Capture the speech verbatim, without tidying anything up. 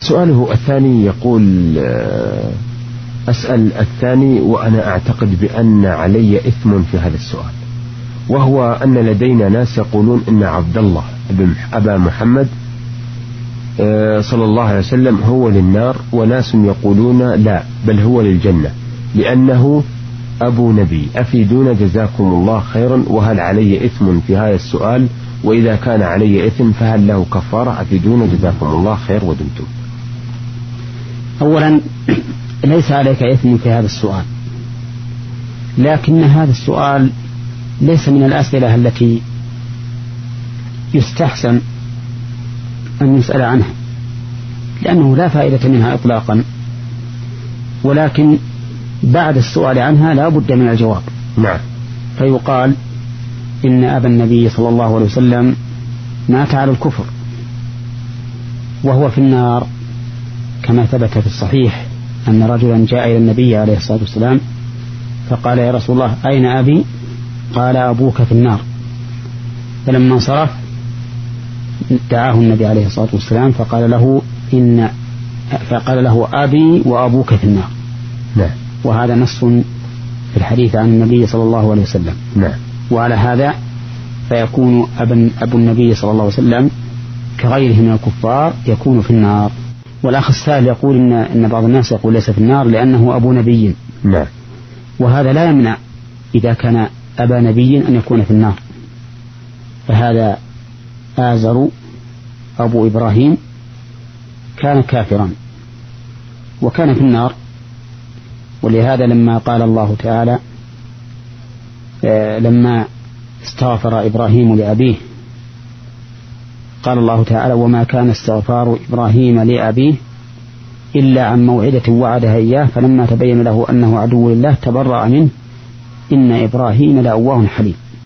سؤاله الثاني يقول أسأل الثاني وأنا أعتقد بأن علي إثم في هذا السؤال، وهو أن لدينا ناس يقولون إن عبد الله أبا محمد صلى الله عليه وسلم هو للنار، وناس يقولون لا بل هو للجنة لأنه أبو نبي. أفيدونا جزاكم الله خيرا، وهل علي إثم في هذا السؤال؟ وإذا كان علي إثم فهل له كفارة؟ أفيدونا جزاكم الله خير ودمتم. أولا ليس عليك إثم في هذا السؤال، لكن هذا السؤال ليس من الأسئلة التي يستحسن أن يسأل عنها، لأنه لا فائدة منها إطلاقا، ولكن بعد السؤال عنها لا بد من الجواب. نعم. فيقال إن أبا النبي صلى الله عليه وسلم مات على الكفر وهو في النار، كما ثبت في الصحيح أن رجلا جاء إلى النبي عليه الصلاة والسلام فقال يا رسول الله أين أبي؟ قال أبوك في النار. فلما انصرف دعاه النبي عليه الصلاة والسلام فقال له إن فقال له أبي وأبوك في النار. نعم. وهذا نص في الحديث عن النبي صلى الله عليه وسلم. نعم. وعلى هذا فيكون أبن أبو النبي صلى الله عليه وسلم كغيره من الكفار يكون في النار. والأخ السائل يقول إن, إن بعض الناس يقول ليس في النار لأنه أبو نبي. نعم. وهذا لا يمنع إذا كان أبا نبي أن يكون في النار، فهذا آزر أبو إبراهيم كان كافرا وكان في النار. ولهذا لما قال الله تعالى لما استغفر إبراهيم لأبيه قال الله تعالى وما كان استغفار إبراهيم لأبيه إلا عن موعدة وعدها إياه فلما تبين له أنه عدو لله تبرأ منه إن إبراهيم لأواه حليم.